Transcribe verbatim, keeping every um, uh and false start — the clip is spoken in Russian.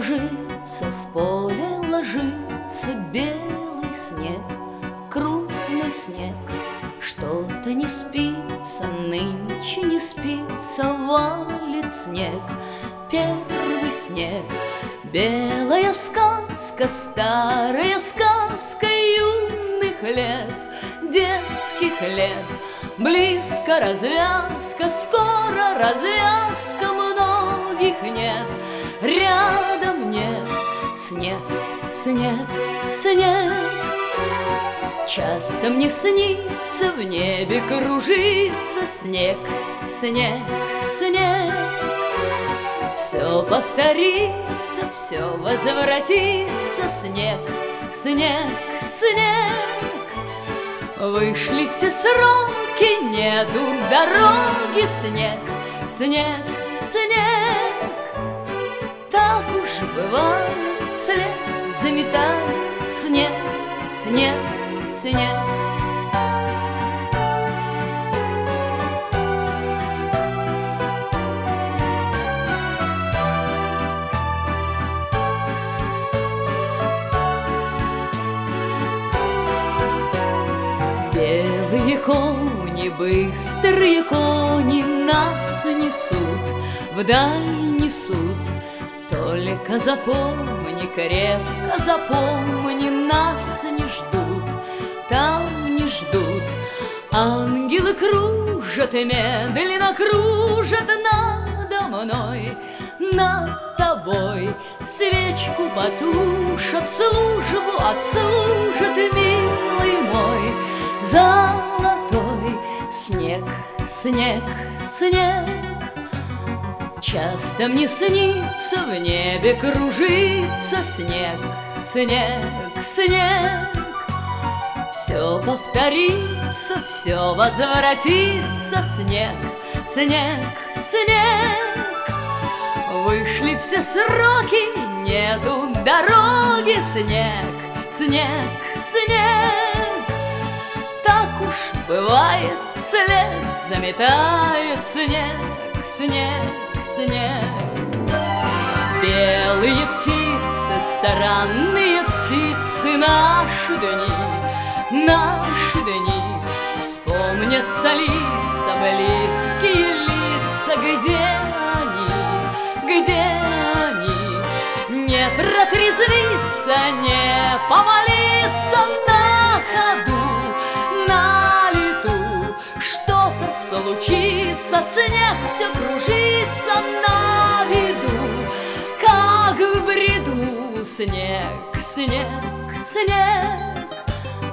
Ложится в поле, ложится белый снег, крупный снег. Что-то не спится, нынче не спится, валит снег, первый снег. Белая сказка, старая сказка юных лет, детских лет. Близко развязка, скоро развязка, многих нет, рядом нет. Снег, снег, снег. Часто мне снится, в небе кружится снег, снег, снег. Все повторится, все возвратится, снег, снег, снег. Вышли все сроки, нету дороги, снег, снег, снег. Так уж бывает, след заметает снег, снег, снег. Белые кони, быстрые кони нас несут, вдаль несут. Только запомни, крепко запомни, нас не ждут, там не ждут. Ангелы кружат и медленно кружат надо мной, над тобой. Свечку потушат, службу отслужат, милый мой. Золотой снег, снег, снег. Часто мне снится, в небе кружится снег, снег, снег. Все повторится, все возвратится, снег, снег, снег. Вышли все сроки, нету дороги, снег, снег, снег. Так уж бывает, след заметает снег, снег, снег. Белые птицы, странные птицы, наши дни, наши дни. Вспомнятся лица, близкие лица, где они, где они? Не протрезвиться, не повалиться на ходу, на лету. Что-то случится, снег все кружится на виду, как в бреду. Снег, снег, снег.